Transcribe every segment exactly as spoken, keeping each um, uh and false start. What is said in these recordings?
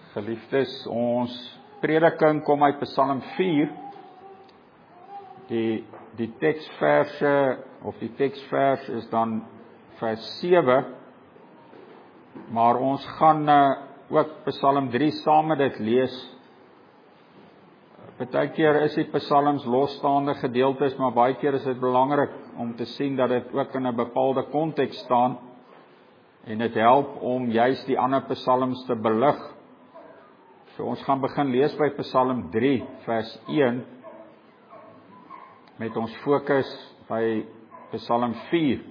Geliefdes, ons prediking kom uit Psalm vier. Die die teksverse of die teksvers is dan vers sewe. Maar ons gaan uh, ook Psalm drie saam met dit lees. Partykeer is die psalms losstaande gedeeltes, maar baie keer is dit belangrik om te sien dat dit ook in 'n bepaalde konteks staan. En dit help om juis die ander psalms te belig. So ons gaan begin lees by Psalm drie vers een met ons fokus by Psalm vier.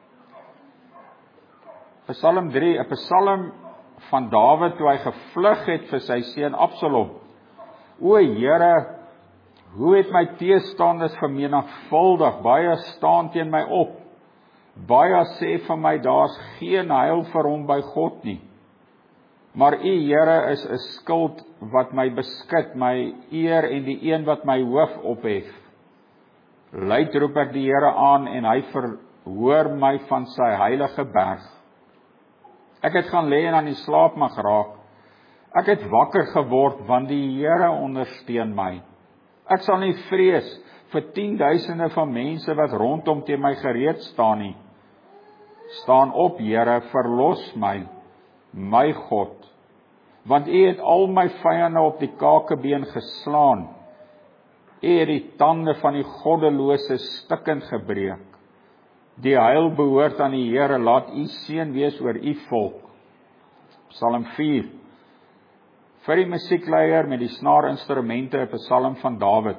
Psalm drie, 'n psalm van Dawid toe hy gevlug het vir sy seun Absalom. O Here, hoe het my teestanders vermenigvuldig, baie staan teen my op. Baie sê vir my, daar's geen heil vir hom by God nie. Maar U Here is 'n skild wat my beskut, my eer en die een wat my hoof ophef. Luid roep ek die Here aan en hy verhoor my van sy heilige berg. Ek het gaan lê en aan die slaap mag raak. Ek het wakker geword want die Here ondersteun my. Ek sal nie vrees vir tienduisende van mense wat rondom teen my gereed staan nie. Staan op, Here, verlos my, my God, want U het al my vyande op die kakebeen geslaan. U het die tande van die goddelose stukkend gebreek. Die heil behoort aan die Here, laat U seën wees oor U volk. Psalm vier. Vir die musiekleier met die snaarinstrumente, 'n psalm van Dawid.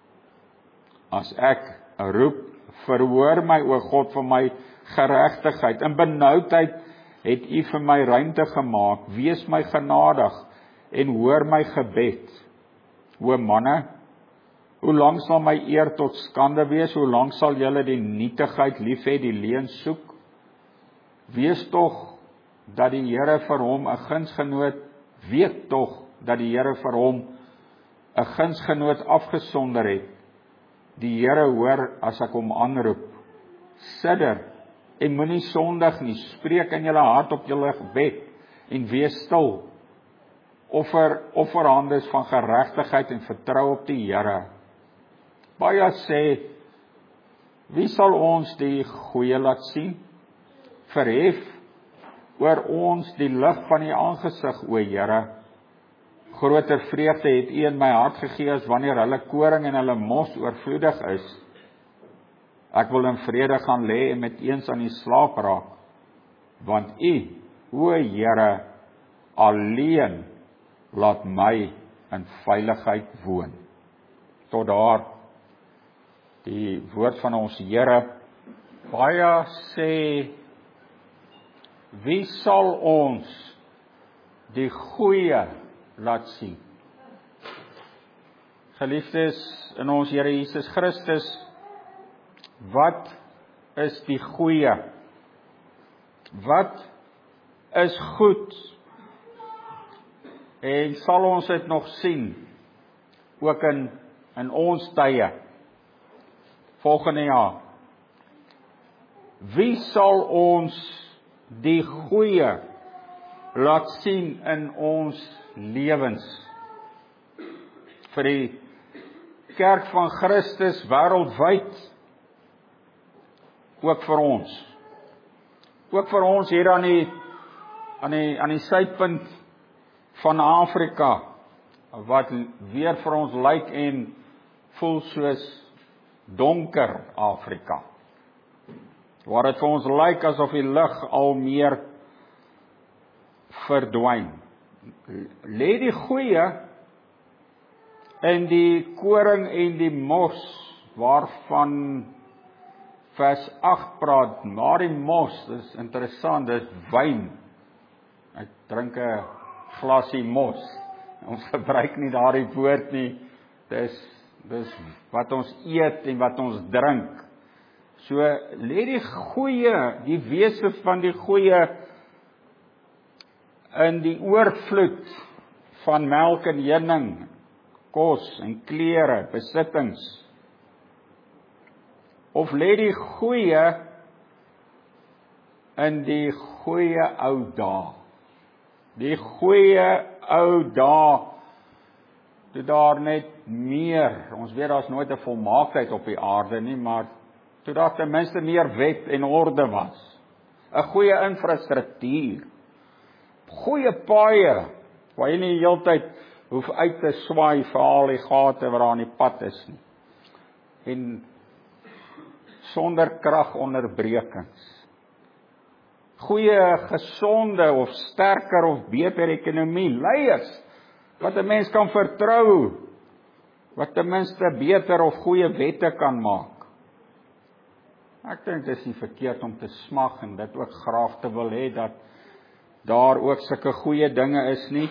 As ek roep, verhoor my, o God, vir my geregtigheid. In benoudheid het U vir my ruimte gemaak. Wees my genadig en hoor my gebed. O manne, hoe lank sal my eer tot skande wees? Hoe lank sal julle die nietigheid lief hê, die leuen soek? Wees tog dat die Here vir hom 'n gunsgenoot, weet tog dat die Here vir hom 'n gunsgenoot afgesonder het. Die Here hoor as ek hom aanroep. Sidder en moenie sondig nie, spreek in julle hart op julle gebed en wees stil. Offer offerhandes van geregtigheid en vertrou op die Here. Baie sê, wie sal ons die goeie laat sien? Verhef oor ons die lig van U aangesig, o Here. Groter vreugde het U in my hart gegee as wanneer hulle koring en hulle mos oorvloedig is. Ek wil in vrede gaan lê en met eens aan die slaap raak, want U, o Here, alleen laat my in veiligheid woon. Tot daar die woord van ons Here. Baie sê, wie sal ons die goeie laat sien? Geliefdes in ons Here Jesus Christus, wat is die goeie? Wat is goed? En sal ons dit nog sien, ook in, in ons tye, volgende jaar? Wie sal ons die goeie laat sien in ons lewens? Vir die kerk van Christus wêreldwyd, ook vir ons. Ook vir ons hier aan die aan die aan die suidpunt van Afrika, wat weer vir ons lyk en voel soos donker Afrika. Waar dit vir ons lyk asof die lig al meer verdwyn. Lê die goeie in die koring en die mos, waarvan vers agt praat, maar die mos, dis interessant, dis wyn. Ek drink 'n glasie mos. Ons gebruik nie daardie woord nie. Dis dis wat ons eet en wat ons drink. So lê die goeie, die wese van die goeie in die oorvloed van melk en honing, kos en klere, besittings. Of lê die goeie in die goeie ou dae, die goeie ou dae, toe daar net meer, ons weet daar's nooit 'n volmaaktheid op die aarde nie, maar toe daar ten minste meer wet en orde was, 'n goeie infrastruktuur, goeie paaie, waar jy nie die hele tyd hoef uit te swaai vir al die gate wat daar aan die pad is nie, en sonder kragonderbrekings, goeie, gesonde of sterker of beter ekonomie, leiers wat 'n mens kan vertrou, wat ten minste beter of goeie wette kan maak. Ek dink dit is nie verkeerd om te smag en dit ook graag te wil hê dat daar ook sulke goeie dinge is nie.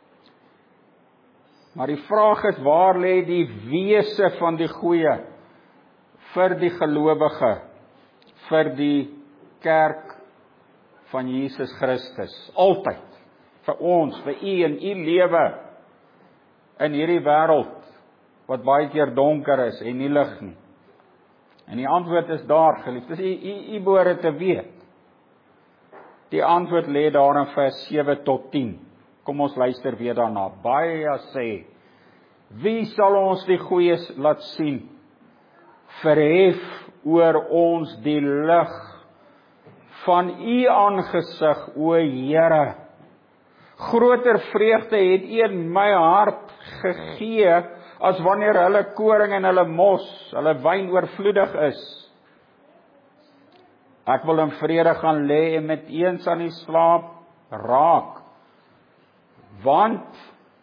Maar die vraag is, waar lê die wese van die goeie vir die gelowige, vir die kerk van Jesus Christus, altyd, vir ons, vir u en u lewe in hierdie wêreld, wat baie keer donker is en nie lig nie. En die antwoord is daar, geliefdes, u, u, u behoort te weet. Die antwoord lê daar in vers sewe tot tien. Kom ons luister weer daarna. Baie sê, wie sal ons die goeies laat sien? Verhef oor ons die lig van u aangesig, o Here. Groter vreugde het u in my hart gegee, as wanneer hulle koring en hulle mos, hulle wyn oorvloedig is. Ek wil in vrede gaan lê en met eens aan die slaap raak, want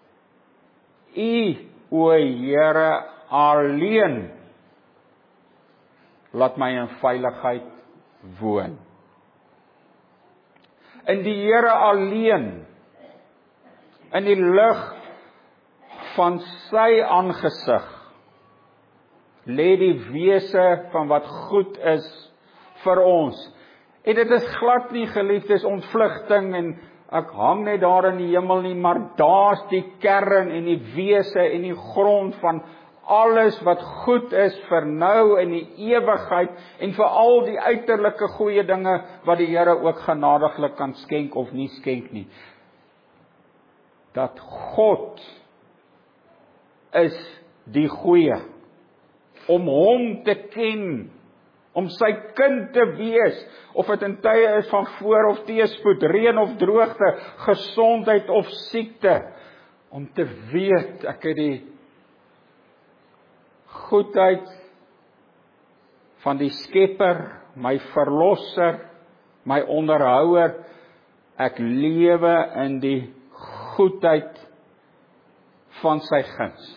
u, o Here, alleen laat my in veiligheid woon. In die Here alleen, in die lig van sy aangesig, lê die wese van wat goed is vir ons. En dit is glad nie, geliefdes, ontvlugting en ek hang net daar in die hemel nie, maar daar's die kern en die wese en die grond van alles wat goed is vir nou en die ewigheid en vir al die uiterlike goeie dinge wat die Here ook genadiglik kan skenk of nie skenk nie. Dat God is die goeie, om hom te ken, om sy kind te wees, of dit in tye is van voor of teëspoed, reën of droogte, gesondheid of siekte, om te weet, ek het die goedheid van die Skepper, my verlosser, my onderhouer, ek lewe in die goedheid van sy guns,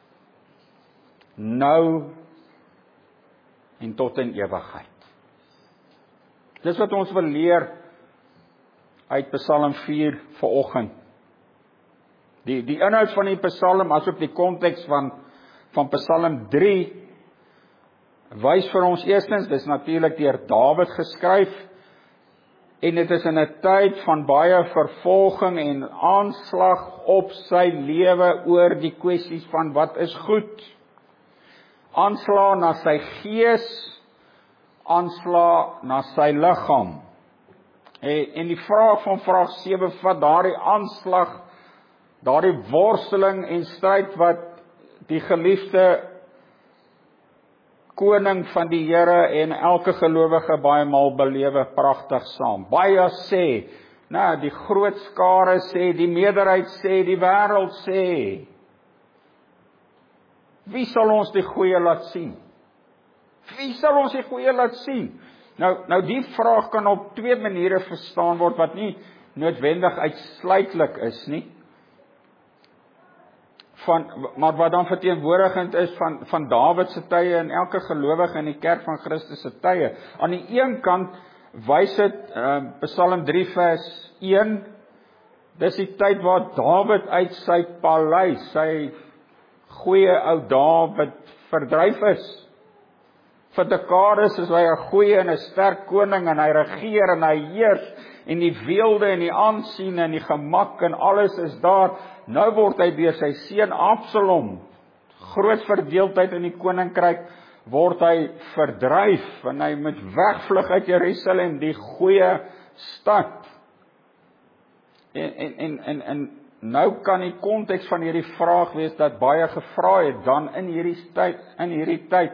nou en tot in ewigheid. Dis wat ons wil leer uit Psalm vier vanoggend. Die, die inhoud van die Psalm, asook die konteks van, van Psalm drie, wys vir ons eerstens, dis natuurlik deur Dawid geskryf, en dit is in 'n tyd van baie vervolging en aanslag op sy lewe oor die kwessies van wat is goed. Aanslag na sy gees, aanslag na sy liggaam. En, en die vraag van vraag sewe vat daardie aanslag, daardie worsteling en stryd wat die geliefde koning van die Here en elke gelowige baie maal belewe pragtig saam. Baie sê, nou die groot skare sê, die meerderheid sê, die wêreld sê, wie sal ons die goeie laat sien? Wie sal ons die goeie laat sien? Nou, nou die vraag kan op twee maniere verstaan word, wat nie noodwendig uitsluitlik is nie, van, maar wat dan verteenwoordigend is van, van Dawid se tye en elke gelowige in die kerk van Christus se tye. Aan die een kant wys dit uh, Psalm drie vers een, dis die tyd waar Dawid uit sy paleis, sy goeie ou Dawid verdryf is. Vir dekades is hy 'n goeie en 'n sterk koning en hy regeer en hy heers en die weelde en die aansien en die gemak en alles is daar. Nou word hy deur sy seun Absalom, groot verdeeldheid in die koninkryk, word hy verdryf en hy moet wegvlug uit Jerusalem, die goeie stad. En en en en, en nou kan die konteks van hierdie vraag wees dat baie gevra het, dan in hierdie tyd, in hierdie tyd,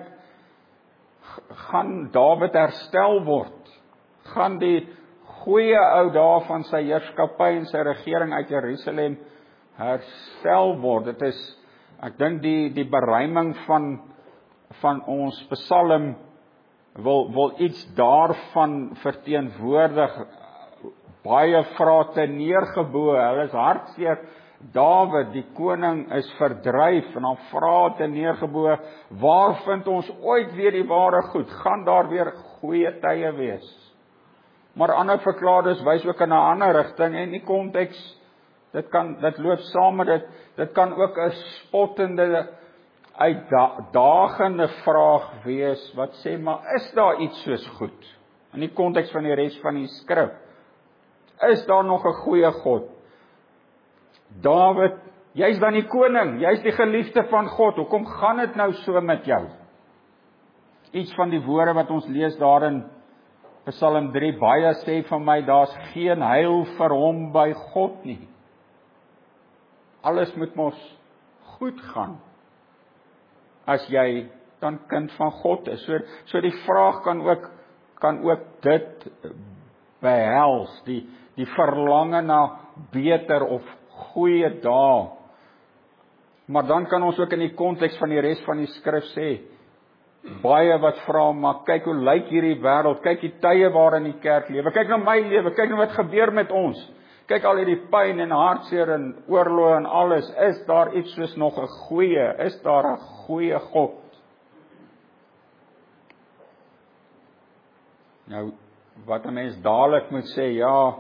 gaan Dawid herstel word, gaan die goeie ou dae van sy heerskappy en sy regering uit Jerusalem herstel word. Dit is, ek dink die, die beruiming van, van ons Psalm wil, wil iets daarvan verteenwoordig. Baie vrate neergebo, hulle is hartseer. Dawid, die koning, is verdryf en dan vrate neergebo. Waar vind ons ooit weer die ware goed? Gaan daar weer goeie tye wees? Maar ander verklaarders wys ook in 'n ander rigting en die konteks, dit kan dit loop saam met dit. Dit kan ook 'n spottende, uitdagende vraag wees wat sê, maar is daar iets soos goed? In die konteks van die res van die skrif. Is daar nog 'n goeie God? Dawid, jy's dan die koning, jy's die geliefde van God, hoekom gaan dit nou so met jou? Iets van die woorde wat ons lees daar in Psalm drie, baie sê van my, daar's geen heil vir hom by God nie. Alles moet mos goed gaan, as jy dan kind van God is. So, so die vraag kan ook, kan ook dit behels, die, die verlange na beter of goeie dae. Maar dan kan ons ook in die konteks van die res van die skrif sê, baie wat vra, maar kyk hoe lyk hierdie wêreld, kyk die tye waarin die kerk lewe, kyk na my lewe, kyk na wat gebeur met ons, kyk al hierdie pyn en hartseer en oorlog en alles, is daar iets soos nog 'n goeie, is daar 'n goeie God? Nou, wat 'n mens dadelik moet sê, ja,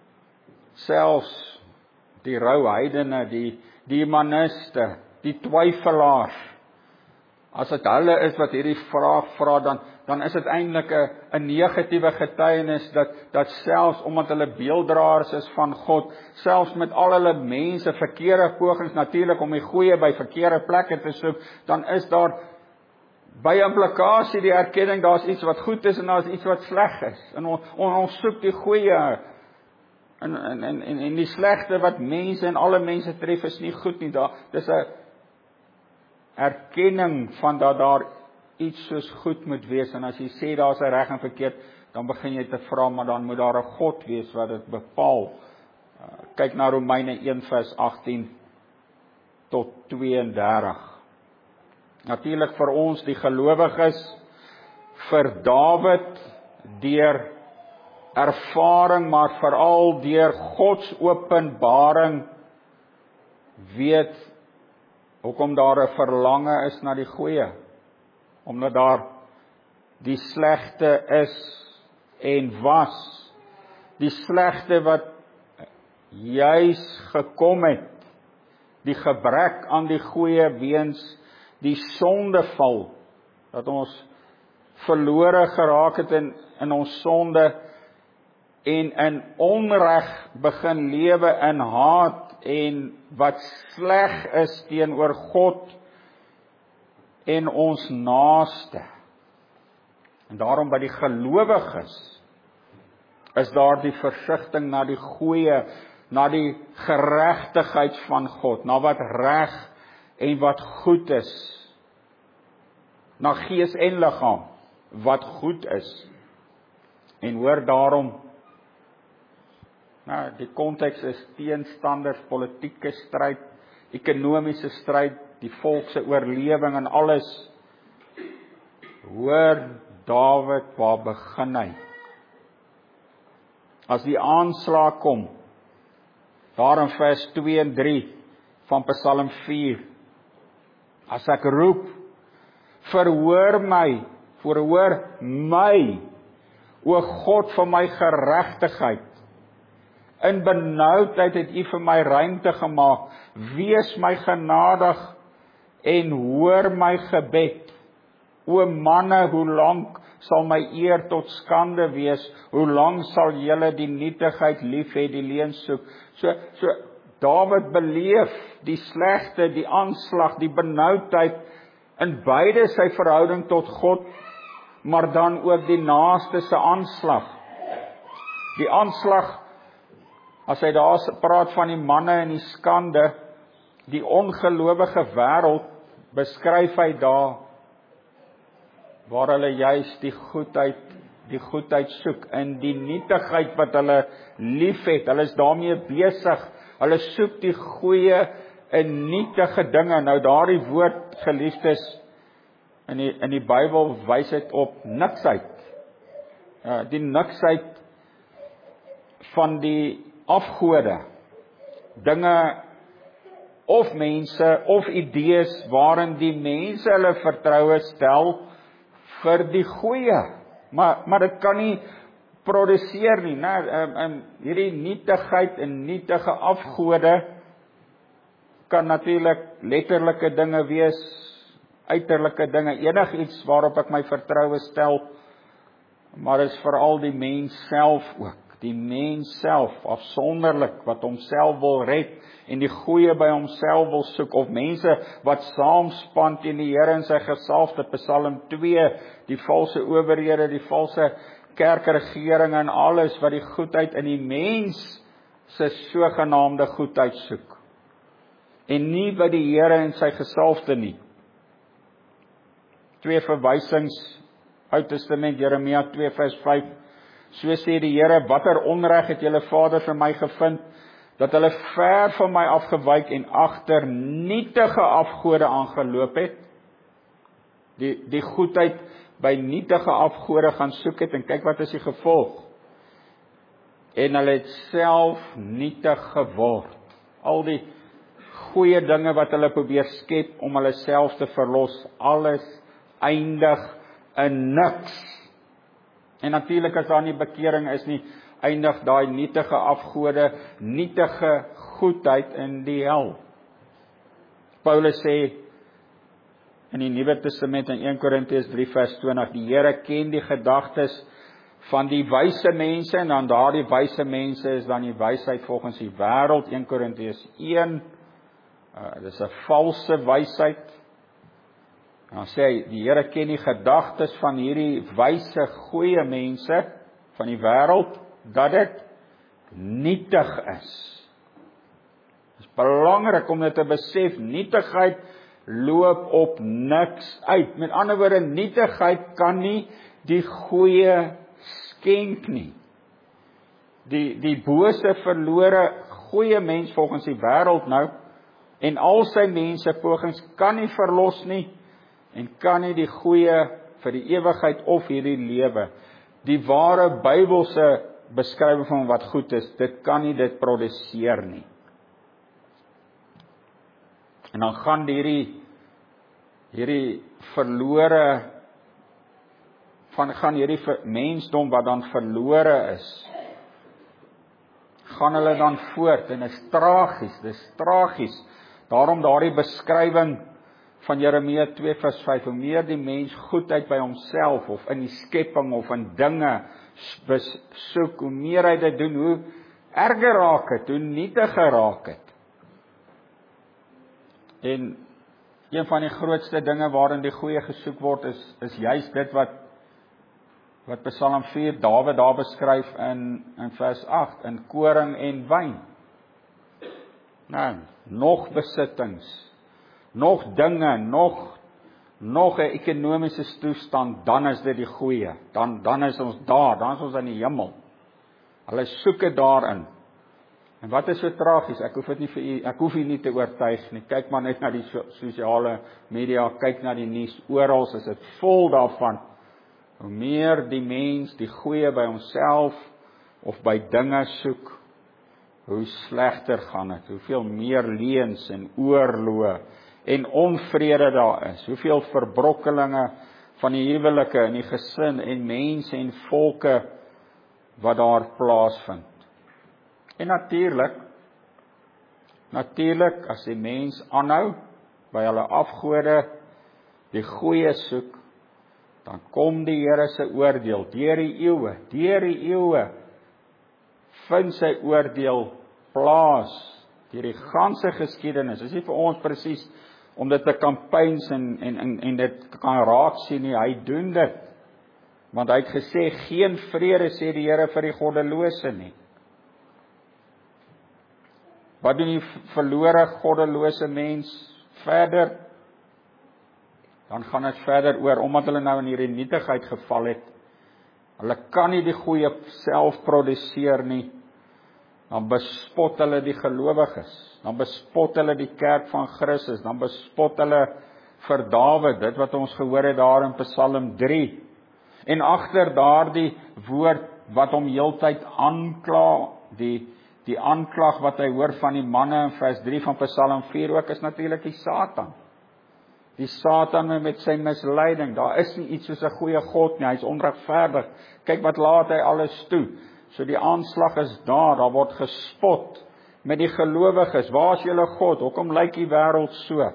selfs die rou heidene, die, die humaniste, die twyfelaars, as dit hulle is wat hierdie vraag vra, dan, dan is dit eintlik 'n 'n negatiewe getuienis, dat, dat selfs omdat hulle beelddraers is van God, selfs met al hulle mense, verkeerde pogings natuurlik om die goeie by verkeerde plekke te soek, dan is daar by implikasie die erkenning, daar's iets wat goed is en daar's iets wat sleg is. En on, on, ons soek die goeie, en, en, en, en die slegte wat mense en alle mense tref is nie goed nie. Daar, dis 'n erkenning van dat daar iets soos goed moet wees, en as jy sê daar's 'n reg en verkeerd, dan begin jy te vra, maar dan moet daar 'n God wees wat dit bepaal. Kyk na Romeine een vers agtien tot tweeëndertig. Natuurlik vir ons die gelowiges, vir Dawid deur ervaring, maar veral deur God se openbaring, weet hoekom daar 'n verlange is na die goeie, omdat daar die slegte is en was, die slegte wat juis gekom het, die gebrek aan die goeie weens die sondeval, dat ons verlore geraak het in, in ons sonde, en in onreg begin lewe in haat, en wat sleg is teenoor God en ons naaste. En daarom by die gelowiges is daar die versigtiging na die goeie, na die geregtigheid van God, na wat reg en wat goed is, na gees en liggaam, wat goed is. En hoor daarom, nou, die konteks is teenstanders, politieke stryd, ekonomiese stryd, die volk se oorlewing en alles. Hoor Dawid, waar begin hy? As die aanslag kom, daar in vers twee en drie van Psalm vier, as ek roep, verhoor my, verhoor my, o God van my geregtigheid, in benoudheid het U vir my ruimte gemaak, wees my genadig en hoor my gebed. O manne, hoe lank sal my eer tot skande wees, hoe lank sal julle die nietigheid lief hê, die leuen soek. So, so Dawid beleef die slegte, die aanslag, die benoudheid in beide sy verhouding tot God, maar dan ook die naaste se aanslag. Die aanslag As hy daar praat van die manne en die skande, die ongelowige wêreld, beskryf hy daar, waar hulle juis die goedheid, die goedheid soek, in die nietigheid wat hulle lief het, hulle is daarmee besig, hulle soek die goeie in nietige dinge. Nou daardie woord, geliefdes, in die, in die Bybel wys dit op niksheid, uh, die niksheid van die afgode, dinge of mense of idees waarin die mense hulle vertroue stel vir die goeie, maar maar dit kan nie produseer nie, né? En, en hierdie nietigheid en nietige afgode kan natuurlik letterlike dinge wees, uiterlike dinge, enigiets waarop ek my vertroue stel, maar is veral die mens self ook. Die mens self, afsonderlik, wat homself wil red en die goeie by homself wil soek, of mense wat saamspan teen die Here in sy gesalfde, Psalm twee, die valse owerhede, die valse kerkregering en alles wat die goedheid in die mens se sogenaamde goedheid soek. En nie by die Here en sy gesalfde nie. Twee verwysings, Ou Testament, Jeremia twee vers vyf, so sê die Here, watter onreg het julle vader vir my gevind, dat hulle ver van my afgewyk en agter nietige afgode aangeloop het, die, die goedheid by nietige afgode gaan soek het, en kyk wat is die gevolg, en hulle het self nietig geword, al die goeie dinge wat hulle probeer skep om hulle self te verlos, alles eindig in niks. En natuurlik as daar nie bekering is nie, eindig daai nietige afgode, nietige goedheid in die hel. Paulus sê in die Nuwe Testament in Eerste Korintiërs drie vers twintig, die Here ken die gedagtes van die wyse mense, en dan daardie wyse mense is dan die wysheid volgens die wêreld, Eerste Korintiërs een, uh, dit is 'n valse wysheid. Dan sê hy, die Here ken die gedagtes van hierdie wyse, goeie mense van die wêreld, dat dit nietig is. Dit is belangrik om dit te besef, nietigheid loop op niks uit. Met ander woorde, nietigheid kan nie die goeie skenk nie. Die, die bose verlore goeie mens volgens die wêreld nou, en al sy mense pogings kan nie verlos nie, en kan nie die goeie vir die ewigheid of hierdie lewe, die ware Bybelse beskrywing van wat goed is, dit kan nie dit produseer nie. En dan gaan hierdie hierdie verlore van gaan hierdie mensdom wat dan verlore is, gaan hulle dan voort, en dit is tragies, dit is tragies. Daarom daardie beskrywing van Jeremia twee vers vyf, hoe meer die mens goedheid by homself, of in die skepping, of in dinge soek, hoe meer hy dit doen, hoe erger raak het, hoe nietiger raak het. En een van die grootste dinge waarin die goeie gesoek word, is, is juist dit wat, wat Psalm vier, Dawid daar beskryf in, in vers agt, in koring en wyn. Nou, nog besittings, nog dinge, nog, nog 'n ekonomiese toestand, dan is dit die goeie, dan, dan is ons daar, dan is ons in die hemel. Hulle soek dit daarin. En wat is so tragies, ek hoef dit nie vir u, ek hoef u nie te oortuig nie, kyk maar net na die so, sosiale media, kyk na die nuus, oral is dit vol daarvan, hoe meer die mens die goeie by homself, of by dinge soek, hoe slegter gaan het, hoeveel meer leuns en oorloë, en onvrede daar is, hoeveel verbrokkelinge van die huwelike en die gesin en mense en volke wat daar plaasvind. En natuurlik, natuurlik as die mens aanhou by hulle afgode die goeie soek, dan kom die Here se oordeel deur die eeue, deur die eeue vind sy oordeel plaas deur die ganse geskiedenis. Dit is nie vir ons presies om dit te kampeins en, en, en, en dit kan raak sien nie, hy doen dit. Want hy het gesê, geen vrede, sê die Here, vir die goddelose nie. Wat doen die verlore goddelose mens verder? Dan gaan dit verder oor, omdat hulle nou in hierdie nietigheid geval het, hulle kan nie die goeie self produseer nie, dan bespot hulle die gelowiges, dan bespot hulle die kerk van Christus, dan bespot hulle vir Dawid, dit wat ons gehoor het daar in Psalm drie, en agter daardie woord wat hom heeltyd aankla, die die aanklag wat hy hoor van die manne in vers drie van Psalm vier ook, is natuurlik die Satan. Die Satan met sy misleiding, daar is nie iets soos 'n goeie God nie, hy is onregverdig. Kyk wat laat hy alles toe. So die aanslag is daar, daar word gespot met die gelowiges. Waar is julle God? Hoekom lyk die wêreld so?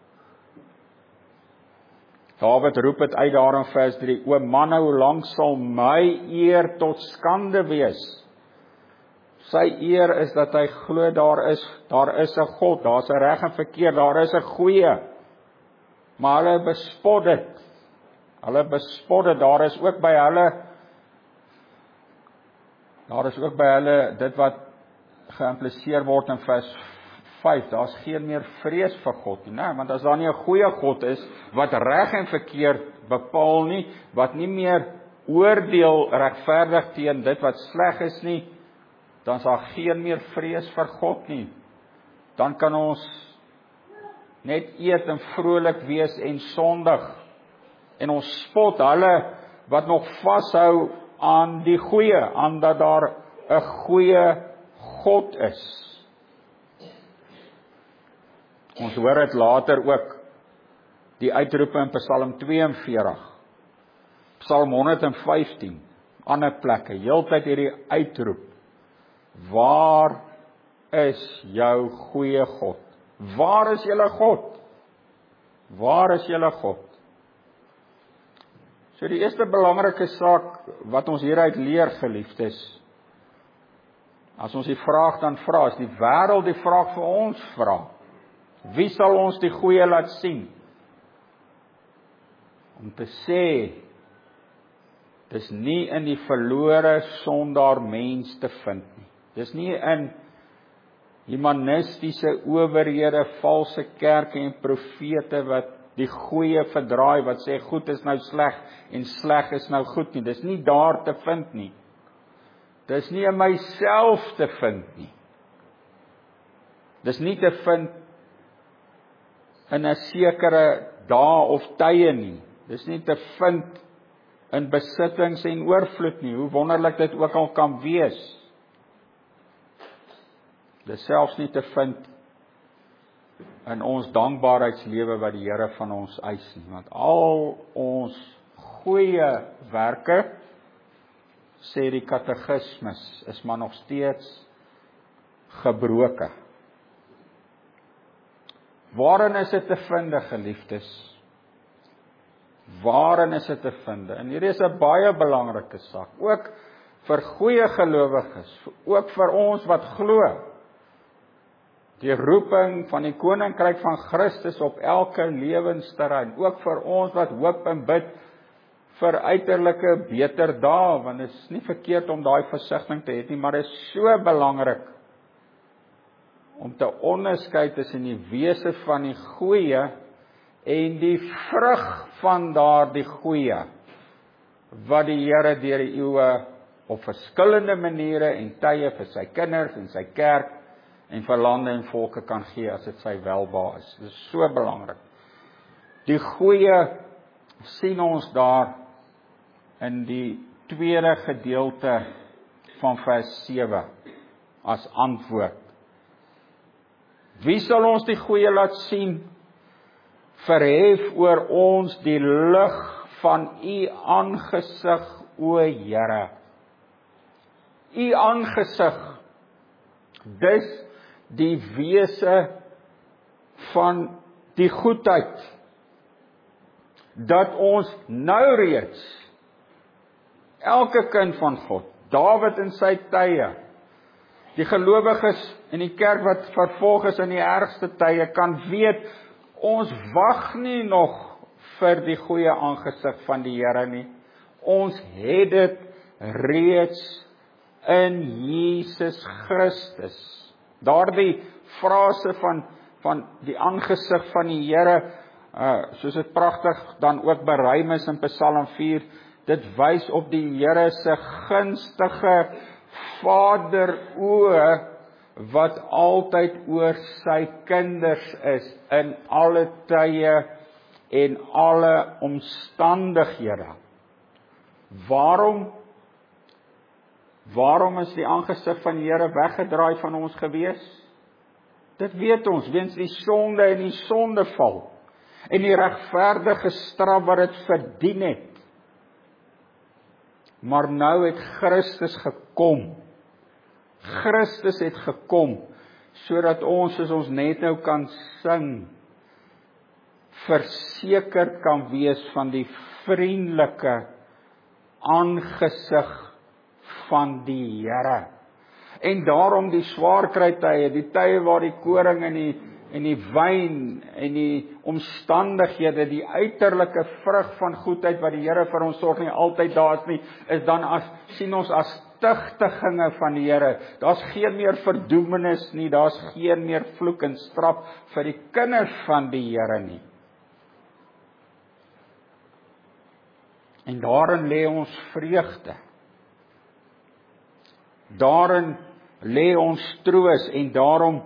Dawid roep dit uit daar in vers drie, o manne, hoe lank sal my eer tot skande wees? Sy eer is dat hy glo daar is, daar is 'n God, daar's 'n reg en verkeerd, daar is 'n goeie. Maar hulle bespot dit. Hulle bespot dit, daar is ook by hulle daar is ook by hulle dit wat geïmpliseer word in vers vyf, daar's geen meer vrees vir God nie, nee, want as daar nie 'n goeie God is wat reg en verkeerd bepaal nie, wat nie meer oordeel regverdig teen dit wat sleg is nie, dan is daar geen meer vrees vir God nie. Dan kan ons net eet en vrolik wees en sondig. En ons spot hulle wat nog vashou aan die goeie, aan dat daar 'n goeie God is. Ons hoor dit later ook, die uitroepe in Psalm twee en veertig, Psalm honderd en vyftien, ander plekke, heeltyd hierdie uitroep, waar is jou goeie God? Waar is julle God? Waar is julle God? So die eerste belangrike saak wat ons hieruit leer, geliefdes, as ons die vraag dan vra, as die wêreld die vraag vir ons vra, wie sal ons die goeie laat sien? Om te sê, dis nie in die verlore sondaar mens te vind nie. Dis nie in humanistiese owerhede, valse kerke en profete wat die goeie verdraai, wat sê goed is nou sleg en sleg is nou goed nie. Dis nie daar te vind nie. Dis nie in myself te vind nie. Dis nie te vind in 'n sekere dae of tye nie. Dis nie te vind in besittings en oorvloed nie, hoe wonderlik dit ook al kan wees. Dis selfs nie te vind in ons dankbaarheidslewe wat die Here van ons eis nie, want al ons goeie werke, sê die katekismes, is maar nog steeds gebroke. Waarin is dit te vind, geliefdes? Waarin is dit te vind? En hier is 'n baie belangrike saak, ook vir goeie gelowiges, ook vir ons wat glo. Die roeping van die koninkryk van Christus op elke lewensterrein, ook vir ons wat hoop en bid vir uiterlike beter dae, want dit is nie verkeerd om daai versigtiging te hê nie, maar dit is so belangrik om te onderskei tussen die wese van die goeie en die vrug van daardie goeie, wat die Here deur die eeue op verskillende maniere en tye vir sy kinders en sy kerk en vir lande en volke kan gee as dit sy welbehae is. Dit is so belangrik. Die goeie sien ons daar in die tweede gedeelte van vers sewe as antwoord. Wie sal ons die goeie laat sien? Verhef oor ons die lig van u aangesig, o Here. U aangesig, dis die wese van die goedheid, dat ons nou reeds, elke kind van God, Dawid in sy tye, die gelowiges in die kerk wat vervolg is in die ergste tye, kan weet, ons wag nie nog vir die goeie aangesig van die Here nie. Ons het dit reeds in Jesus Christus. Daardie frase van van die aangesig van die Here, uh, soos dit pragtig dan ook beruim is in Psalm vier, dit wys op die Here se gunstige vaderoë wat altyd oor sy kinders is in alle tye en alle omstandighede. Waarom Waarom is die aangesig van die Here weggedraai van ons gewees? Dit weet ons, weens die sonde en die sondeval en die regverdige straf wat dit verdien het. Maar nou het Christus gekom. Christus het gekom, sodat ons, soos ons net nou kan sing, verseker kan wees van die vriendelike aangesig van die Here. En daarom die swaar kry tye, die tye waar die koring en die en die wyn en die omstandighede, die uiterlike vrug van goedheid wat die Here vir ons sorg nie altyd daar is nie, is dan as sien ons as tugtiginge van die Here. Daar's geen meer verdoemenis nie, daar's geen meer vloek en straf vir die kinders van die Here nie. En daarin lê ons vreugde. Daarin lê ons troos en daarom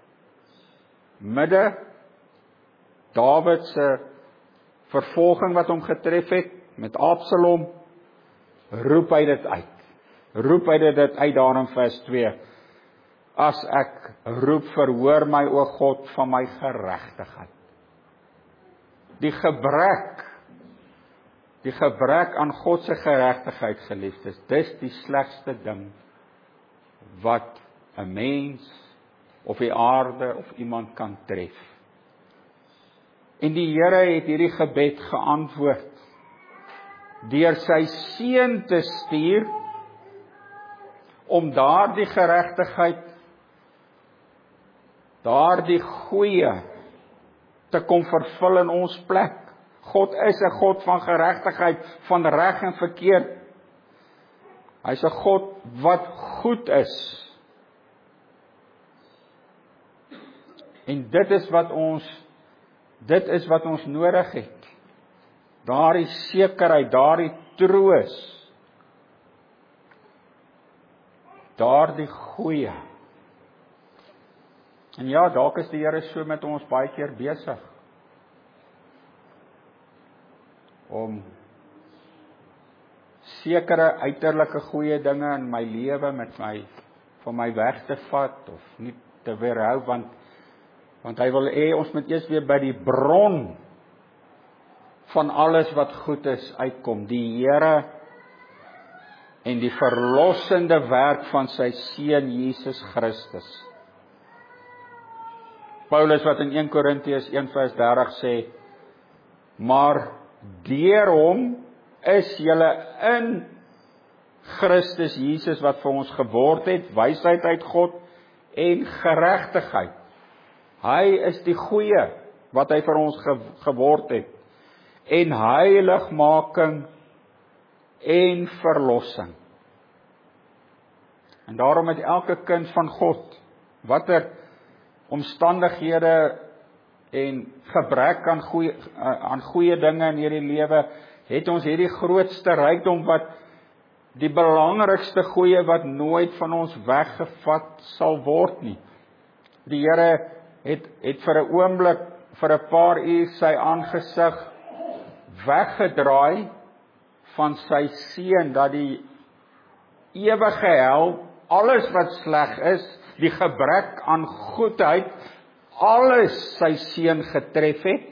midde Dawid se vervolging wat hom getref het met Absalom, roep hy dit uit. Roep hy dit uit daar in vers twee. As ek roep, verhoor my o God van my geregtigheid. Die gebrek, die gebrek aan God se geregtigheid, geliefdes, dis die slegste ding wat 'n mens of die aarde of iemand kan tref. En die Here het hierdie gebed geantwoord deur sy seun te stuur om daardie geregtigheid, daardie goeie te kom vervul in ons plek. God is 'n God van geregtigheid, van reg en verkeerd. Hy's 'n God wat goed is. En dit is wat ons dit is wat ons nodig het. Daardie sekerheid, daardie troos. Daardie goeie. En ja, dalk is die Here so met ons baie keer besig om sekere uiterlike goeie dinge in my lewe met my van my weg te vat of nie te weerhou, want want hy wil hê ons moet eers weer by die bron van alles wat goed is uitkom, die Here en die verlossende werk van sy seun Jesus Christus. Paulus wat in Eerste Korintiërs een vers dertig sê, maar deur hom is julle in Christus Jesus wat vir ons geword het, wysheid uit God en geregtigheid. Hy is die goeie wat hy vir ons ge, geword het, en heiligmaking en verlossing. En daarom het elke kind van God, watter omstandighede en gebrek aan goeie, aan goeie dinge in hierdie lewe, het ons hierdie grootste rykdom wat die belangrikste goeie wat nooit van ons weggevat sal word nie. Die Here het het vir 'n oomblik, vir 'n paar uur sy aangesig weggedraai van sy seun, dat die ewige hel, alles wat sleg is, die gebrek aan goedheid, alles sy seun getref het,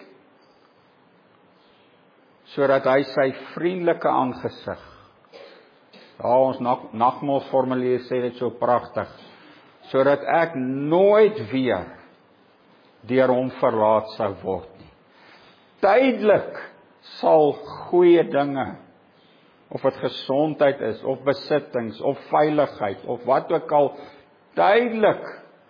sodat hy sy vriendelike aangesig, ja, ons nagmaalsformulier sê dit so pragtig, sodat ek nooit weer deur hom verlaat sou word nie. Tydelik sal goeie dinge, of dit gesondheid is, of besittings, of veiligheid, of wat ook al, tydelik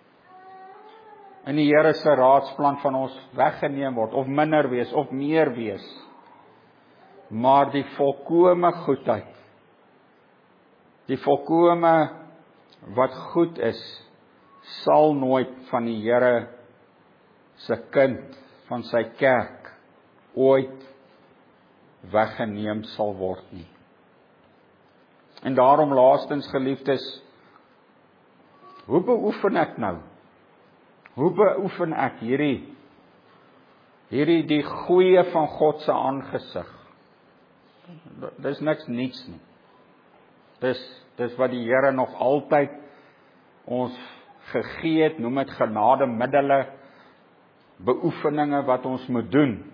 in die Here se raadsplan van ons weggeneem word, of minder wees, of meer wees. Maar die volkome goedheid, die volkome wat goed is, sal nooit van die Here se kind, van sy kerk, ooit weggeneem sal word nie. En daarom laastens, geliefdes, hoe beoefen ek nou? Hoe beoefen ek hierdie, hierdie die goeie van God se aangesig? Dis niks niets nie. Dis, dis wat die Here nog altyd ons gegee het, noem dit genademiddele, beoefeninge wat ons moet doen.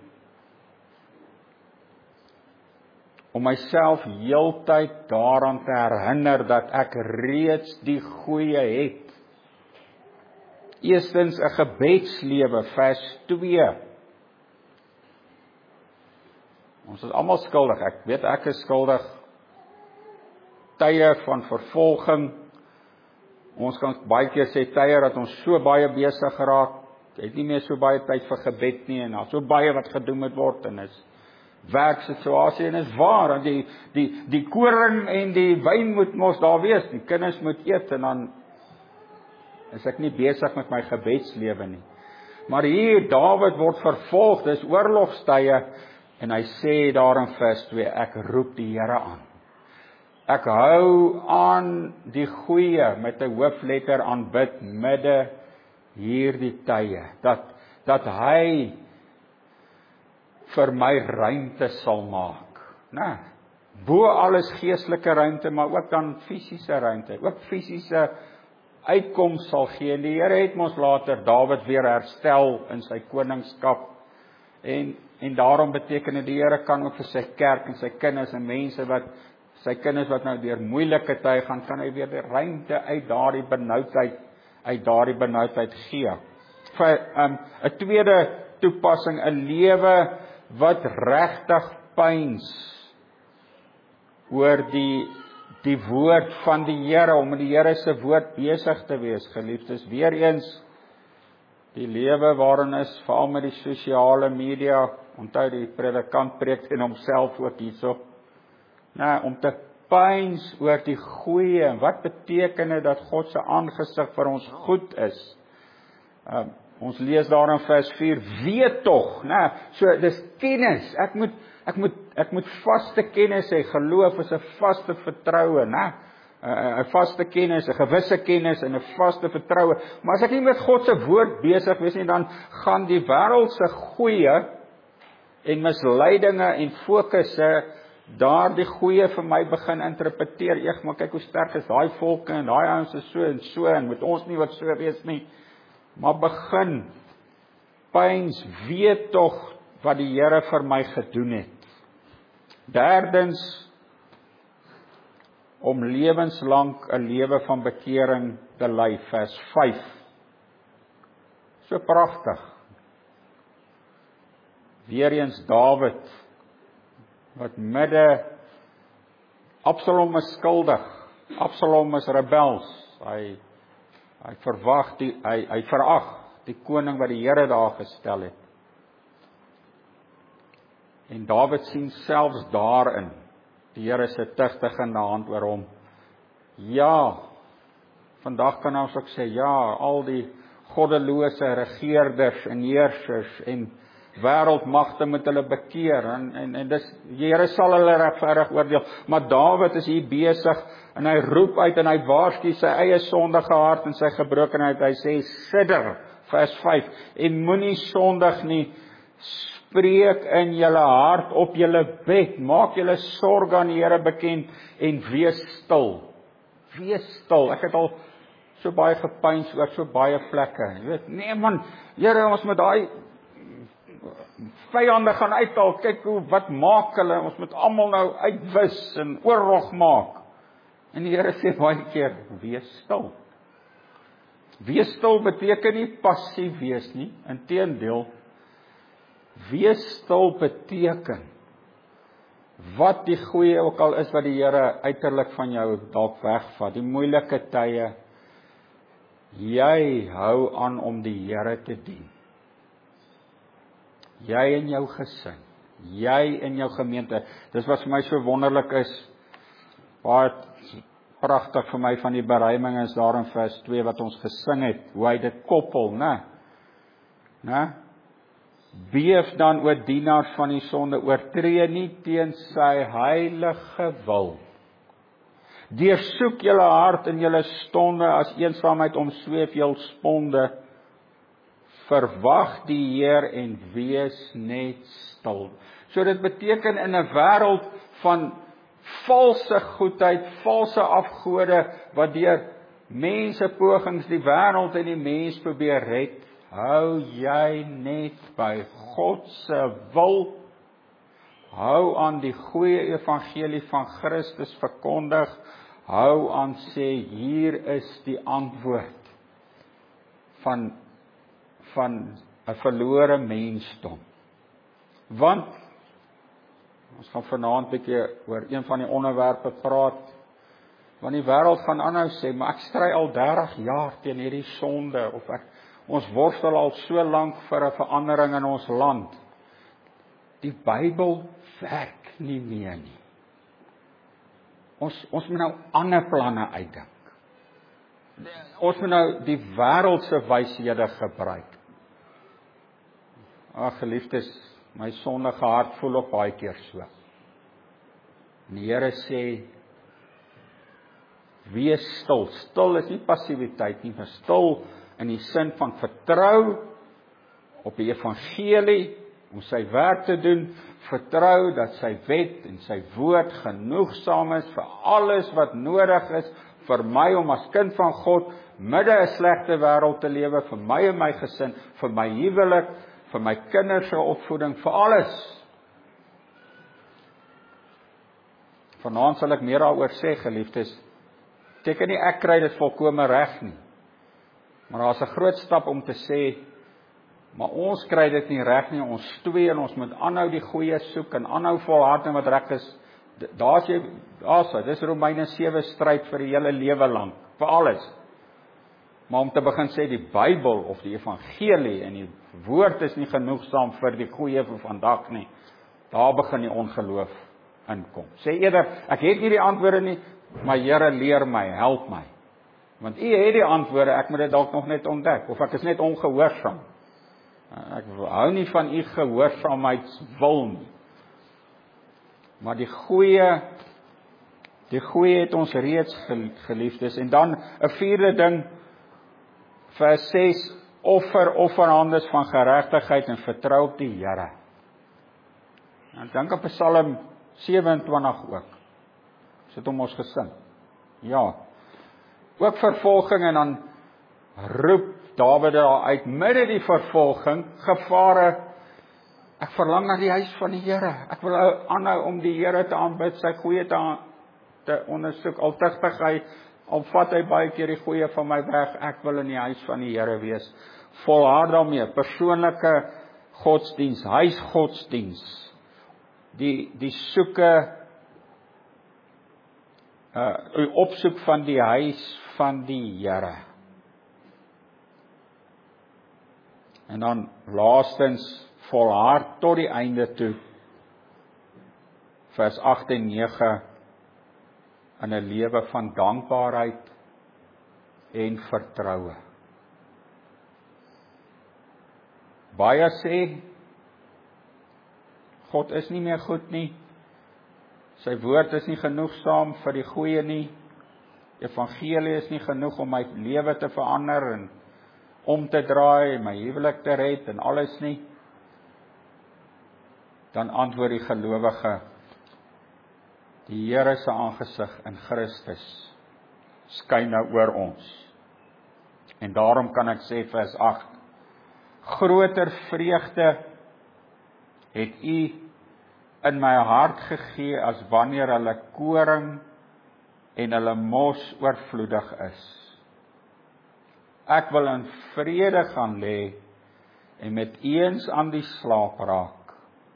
Om myself heeltyd daaraan te herinner dat ek reeds die goeie het. Eerstens 'n gebedslewe, vers twee. Ons is almal skuldig, ek weet ek is skuldig. Tye van vervolging, ons kan baie keer sê tye dat ons so baie besig geraak, het nie meer so baie tyd vir gebed nie, en daar so baie wat gedoen moet word, en is werksituasie, en is waar, en die, die, die koring en die wyn moet mos daar wees, die kinders moet eet, en dan is ek nie besig met my gebedslewe nie. Maar hier, Dawid word vervolg, dis oorlogstye, en hy sê daar in vers twee, ek roep die Here aan. Ek hou aan die goeie, met 'n hoofletter aanbid, midde hierdie tye, dat, dat hy vir my ruimte sal maak. Nee, bo alles geestelike ruimte, maar ook dan fisiese ruimte, ook fisiese uitkoms sal gee. En die Here het mos later Dawid weer herstel in sy koningskap. En, en daarom beteken dit die Here kan ook vir sy kerk en sy kinders en mense wat, sy kinders wat nou deur moeilike tye gaan, kan hy weer die ruimte uit daardie benoudheid, uit daardie benoudheid gee. Vir um, 'n tweede toepassing, 'n lewe wat regtig pyns oor die die woord van die Here, om met die Here se woord besig te wees, geliefdes. Weer eens, die lewe waarin is, veral met die sosiale media, onthou die predikant preek en homself ook hierso, nou, om te pyns oor die goeie, wat beteken dit dat God se aangesig vir ons goed is? Um, ons lees daar in vers vier, weet tog, nou, so dis kennis, ek moet Ek moet, ek moet vaste kennis hê, geloof is 'n vaste vertroue, né? 'n vaste kennis, 'n gewisse kennis en 'n vaste vertroue. Maar as ek nie met God se woord besig wees nie, dan gaan die wêreld se goeie en misleidinge en fokusse daardie goeie vir my begin interpreteer. Eeg, maar kyk hoe sterk is daai volke en daai ouens is so en so en moet ons nie wat so wees nie. Maar begin pyns, weet tog wat die Here vir my gedoen het. Derdens, om lewenslang 'n lewe van bekering te lei, vers vyf. So pragtig. Weereens Dawid, wat midde, Absalom is skuldig, Absalom is rebels, hy, hy verwag die, hy, hy verag die koning wat die Here daar gestel het. En Dawid sien selfs daarin die Here se tugtigende hand oor hom. Ja, vandag kan ons ook sê, ja, al die goddelose regeerders en heersers en wêreldmagte moet hulle bekeer, en, en, en dis, die Here sal hulle regverdig oordeel, maar Dawid is hier besig, en hy roep uit, en hy waarsku sy eie sondige hart en sy gebrokenheid, hy sê, sidder, vers vyf, en moenie sondig nie, spreek in julle hart op julle bed, maak julle sorg aan die Here bekend, en wees stil, wees stil, ek het al so baie gepyns oor so baie plekke, jy weet, nee man, Here, ons moet daai vyande gaan uithaal, kyk hoe, wat maak hulle, ons moet almal nou uitwis en oorlog maak, en die Here sê baie keer, wees stil. Wees stil beteken nie passief wees nie, inteendeel, wees stil beteken, wat die goeie ook al is wat die Here uiterlik van jou dalk wegvat, die moeilike tye, jy hou aan om die Here te dien. Jy en jou gesin, jy en jou gemeente, dis wat vir my so wonderlik is, waar pragtig vir my van die beruiming is daar in vers twee wat ons gesing het, hoe hy dit koppel, né? Né? Beef dan oor dienaars van die sonde, oortree nie teen sy heilige wil. Deursoek julle hart in julle stonde, as eensaamheid omsweef jul sponde. Verwag die Heer en wees net stil. So dit beteken in 'n wêreld van valse goedheid, valse afgode, wat deur mense pogings die wêreld en die mens probeer red, hou jy net by God se wil. Hou aan die goeie evangelie van Christus verkondig. Hou aan sê, hier is die antwoord van van 'n verlore mensdom. Want ons gaan vanaand 'n bietjie oor een van die onderwerpe praat. Want die wêreld gaan aanhou sê, maar ek stry al dertig jaar teen hierdie sonde, of ek, ons worstel al so lank vir 'n verandering in ons land. Die Bybel werk nie meer nie. Ons ons moet nou ander planne uitdink. Ons moet nou die wêreldse wyshede gebruik. Ag geliefdes, my sondige hart voel op baie keer so. En die Here sê, wees stil. Stil is nie passiwiteit nie, maar stil in die sin van vertrou op die evangelie, om sy werk te doen, vertrou dat sy wet en sy woord genoegsaam is vir alles wat nodig is, vir my om as kind van God, midde 'n slegte wêreld te lewe, vir my en my gesin, vir my huwelik, vir my kinders se opvoeding, vir alles. Vanaand sal ek meer daaroor sê, geliefdes. Teken nie ek kry dit volkome reg nie. Maar daar's 'n groot stap om te sê, maar ons kry dit nie reg nie, ons twee en ons moet aanhou die goeie soek en aanhou volhard in wat reg is. Daar's jy, daar's hy, dis Romeine sewe stryd vir die hele lewe lank, vir alles. Maar om te begin sê die Bybel of die evangelie en die woord is nie genoegsaam vir die goeie vir vandag nie, daar begin die ongeloof inkom. Sê eerder, ek het nie die antwoorde nie, maar Here leer my, help my. Want U het die antwoorde, ek moet dit dalk nog net ontdek, of ek is net ongehoorsaam. Ek hou nie van U gehoorsaamheidswil nie. Maar die goeie, die goeie het ons reeds geliefdes. En dan 'n vierde ding, vers ses, offer, offerhandes van geregtigheid en vertrou op die Here. En dink op Psalm sewe-en-twintig ook. Sit hom ons gesing. Ja. Ook vervolging en dan roep Dawid daar uit, midde die vervolging, gevare, ek verlang na die huis van die Here. Ek wil aanhou om die Here te aanbid, sy goeie te, te ondersoek, al tugtig hy, al vat hy baie keer die goeie van my weg, ek wil in die huis van die Here wees. Volhard daarmee, persoonlike godsdiens, huisgodsdiens, die, die soeke, uh, die opsoek van die huis van die Here. En dan laastens, volhard tot die einde toe, vers agt en nege, in 'n lewe van dankbaarheid en vertroue. Baie sê, God is nie meer goed nie, sy woord is nie genoegsaam vir die goeie nie, evangelie is nie genoeg om my lewe te verander en om te draai, my huwelik te red en alles nie. Dan antwoord die gelowige, die Here se aangesig in Christus skyn nou oor ons. En daarom kan ek sê vers agt, groter vreugde het U in my hart gegee as wanneer hulle koring en hulle mos oorvloedig is. Ek wil in vrede gaan lê en met eens aan die slaap raak.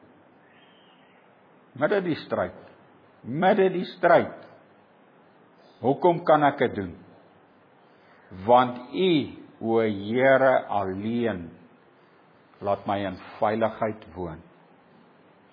Midde die stryd, midde die stryd. Hoekom kan ek dit doen? Want U, o Here, alleen laat my in veiligheid woon.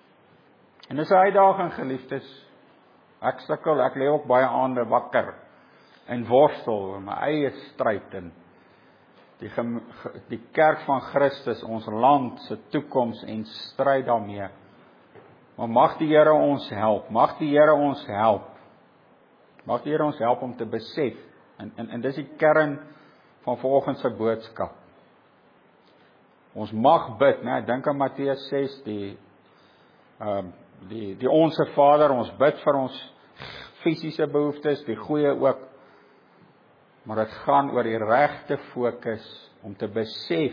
En dis 'n uitdaging, geliefdes. Ek sukkel, ek lê ook baie aande wakker en worstel, in my eie stryd en die, die kerk van Christus, ons land se toekoms en stryd daarmee. Maar mag die Here ons help, mag die Here ons help, mag die Here ons help om te besef, en, en, en dis die kern van vanoggend se boodskap. Ons mag bid, né? Dink aan Matteus ses, die, um, die, die Onse Vader, ons bid vir ons fisiese behoeftes, die goeie ook, maar dit gaan oor die regte fokus, om te besef,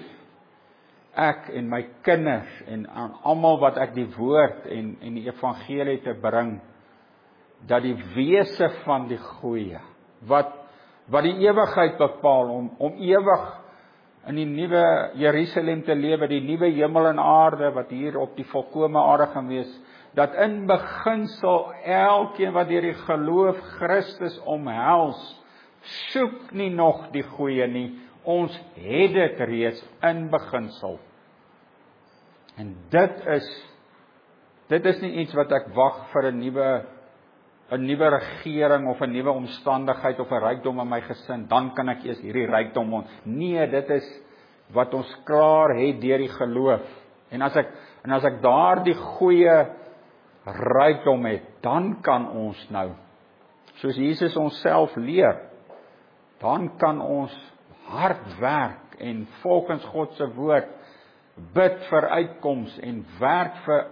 ek en my kinders, en aan almal wat ek die woord en, en die evangelie te bring, dat die wese van die goeie, wat, wat die ewigheid bepaal, om, om ewig in die nuwe Jerusalem te lewe, die nuwe hemel en aarde, wat hier op die volkome aarde gaan wees, dat in beginsel elkeen wat deur die geloof Christus omhels, soek nie nog die goeie nie, ons het dit reeds in beginsel. En dit is, dit is nie iets wat ek wag vir 'n nuwe, 'n nuwe regering of 'n nuwe omstandigheid of 'n rykdom in my gesin, dan kan ek eers hierdie rykdom ont. Nee, dit is wat ons klaar het deur die geloof. En as ek, en as ek daardie goeie rykdom het, dan kan ons nou, soos Jesus ons self leer, dan kan ons hard werk en volgens God se woord bid vir uitkoms en werk vir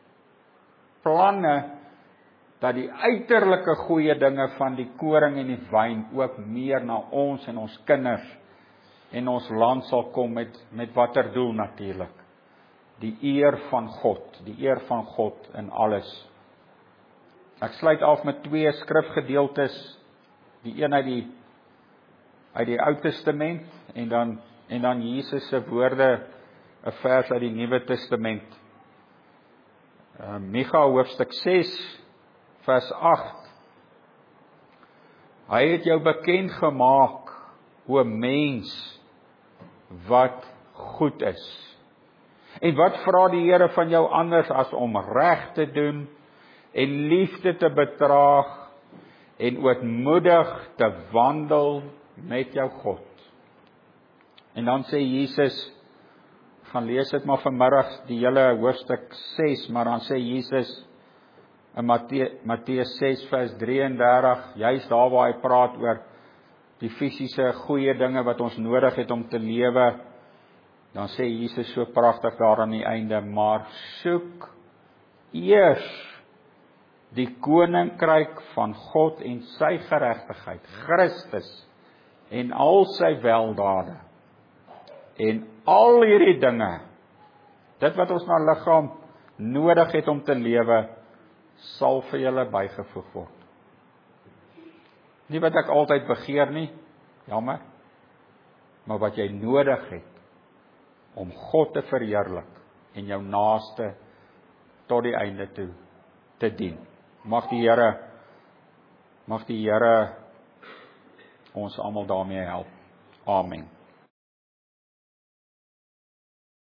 planne dat die uiterlike goeie dinge van die koring en die wyn ook meer na ons en ons kinders en ons land sal kom met met watter doel natuurlik, die eer van God, die eer van God in alles. Ek sluit af met twee skrifgedeeltes, die een uit die uit die Ou Testament en dan en dan Jesus se woorde, 'n vers uit die Nuwe Testament. Uh, Micha hoofstuk ses vers agt. Hy het jou bekend gemaak, o mens, wat goed is. En wat vra die Here van jou anders as om reg te doen en liefde te betraag en ootmoedig te wandel met jou God. En dan sê Jesus, gaan lees dit maar vanmiddag die hele hoofstuk ses, maar dan sê Jesus in Matteus ses vers drieëndertig, juist daar waar hy praat oor die fisiese goeie dinge wat ons nodig het om te lewe, dan sê Jesus so pragtig daar aan die einde, maar soek eers die koninkryk van God en sy geregtigheid, Christus, en al sy weldade, en al hierdie dinge, dit wat ons na liggaam nodig het om te lewe, sal vir julle bygevoeg word. Nie wat ek altyd begeer nie, jammer, maar wat jy nodig het, om God te verheerlik, en jou naaste, tot die einde toe, te dien. Mag die Here, mag die Here ons almal daarmee help. Amen.